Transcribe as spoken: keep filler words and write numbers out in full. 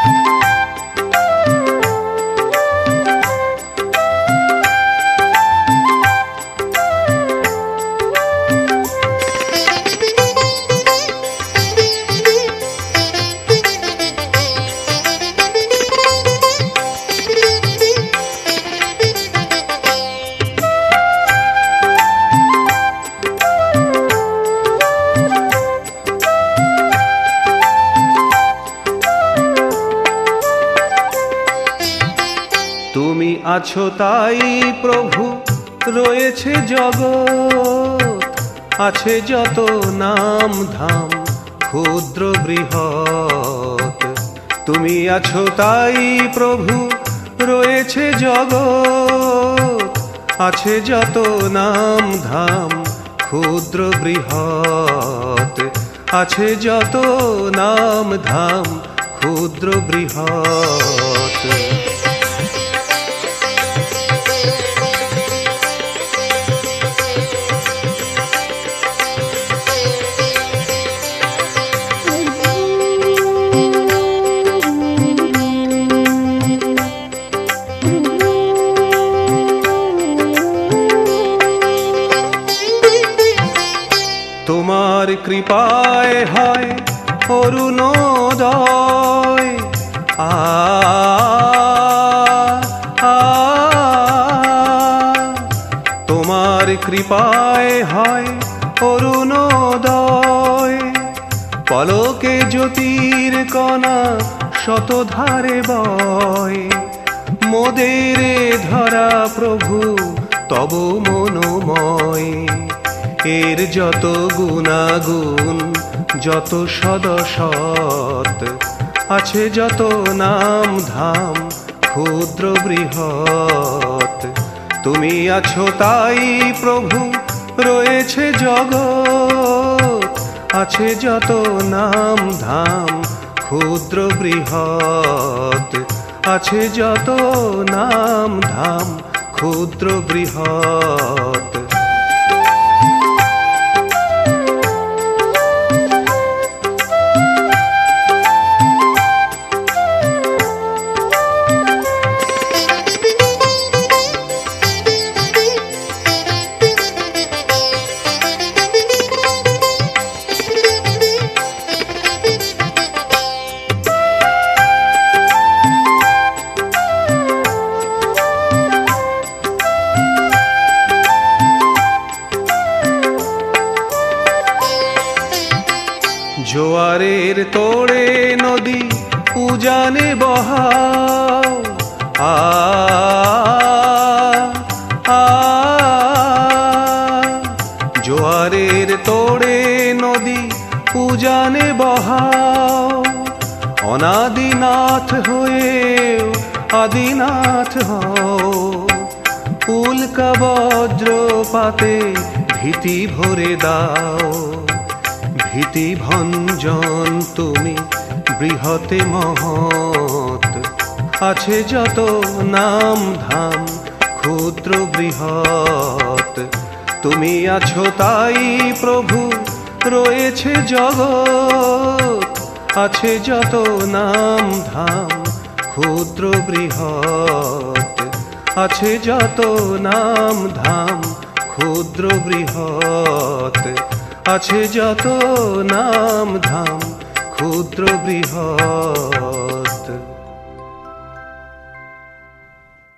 তুমি আছো তাই প্রভু রয়েছে জগৎ, আছে যত নাম ধাম ক্ষুদ্র বৃহৎ। তুমি আছো তাই প্রভু রয়েছে জগৎ, আছে যত নাম ধাম ক্ষুদ্র বৃহৎ, আছে যত নাম ধাম ক্ষুদ্র বৃহৎ। তোমার কৃপায় হয় অরুণোদয়, আ তোমার কৃপায় হয় অরুণোদয়। পলকে জ্যোতির কণা শতধারে বয়, মোদের ধরা প্রভু তব মনোময়। এর যত গুণাগুণ যত সদসৎ, আছে যত নাম ধাম ক্ষুদ্র বৃহৎ। তুমি আছো তাই প্রভু রয়েছে জগৎ, আছে যত নাম ধাম ক্ষুদ্র বৃহৎ, আছে যত নাম ধাম ক্ষুদ্র বৃহৎ। জোয়ারের তোড়ে নদী উজানে বহাও, আ আ জোয়ারের তোড়ে নদী উজানে বহাও। অনাদিনাথ হয়েও আদিনাথ হও, উল্কা বজ্রপাতে ভীতি ভরে দাও। ভীতি ভঞ্জন তুমি বৃহতে মহৎ, আছে যত নাম ধাম ক্ষুদ্র বৃহৎ। তুমি আছো তাই প্রভু রয়েছে জগৎ, আছে যত নাম ধাম ক্ষুদ্র বৃহৎ, আছে যত নাম ধাম ক্ষুদ্র বৃহৎ, আছে যত নাম ধাম ক্ষুদ্র বৃহৎ।